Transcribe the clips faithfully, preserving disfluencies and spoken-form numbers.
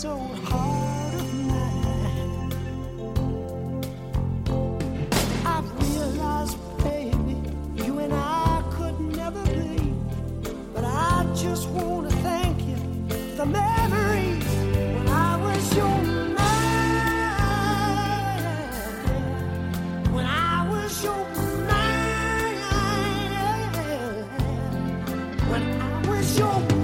old heart of mine. I've realized, baby, you and I could never be. But I just want to thank you for the memories when I was your man. When I was your man. When I was your man.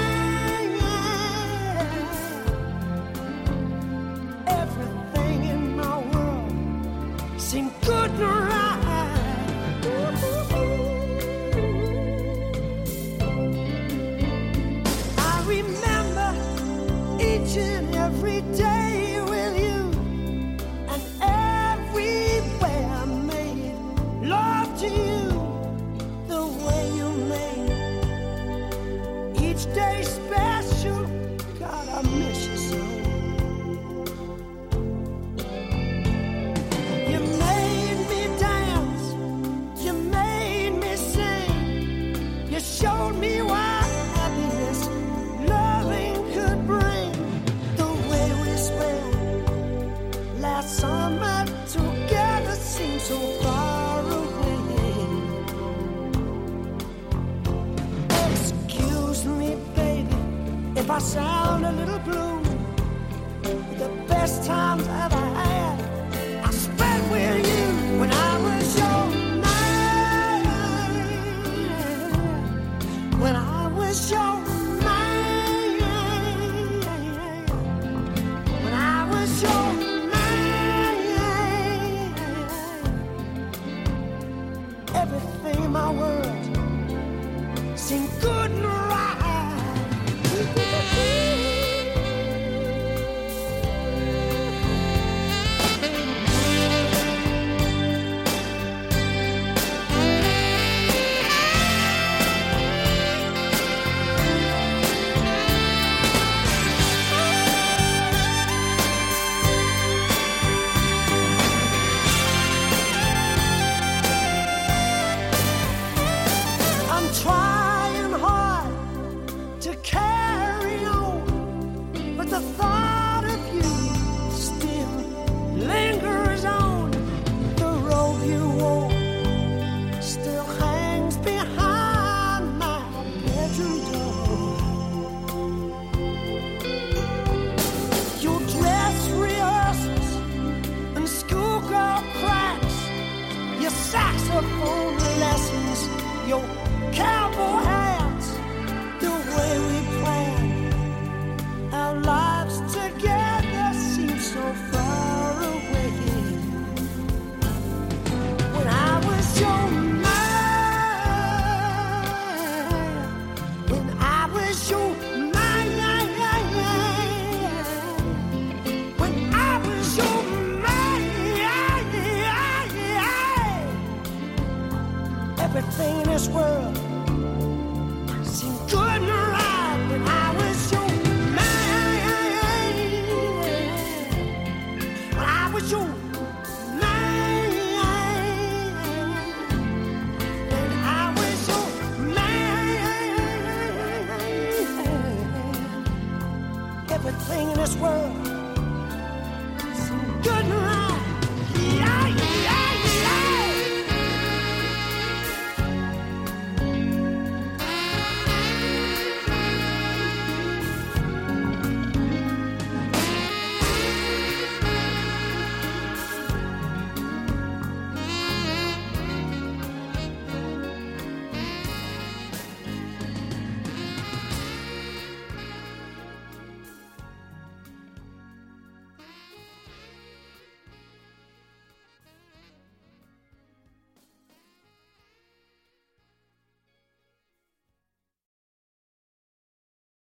Everything in my world seemed good and right. I remember each and every day with you, and everywhere I made love to you the way you made each day special. God, I miss you so. You made me dance, you made me sing, you showed me why happiness loving could bring. The way we spent last summer together seems so far away. Excuse me, baby, if I sound a little blue. The best times I've ever had I spent with you when I was your man. When I was your man. When I was your man. Everything in my world seemed good and right. I'm trying hard to carry on, but the thought of you still lingers on. The robe you wore still hangs behind my bedroom door. Your dress rehearsals and schoolgirl cracks, your saxophone lessons, your cowboy hats, the way we planned our lives together seems so far away. When I was your man, when I was your man, when I was your man, everything in this world seemed good and right when I was your man. When I was your man. When I was your man. Everything in this world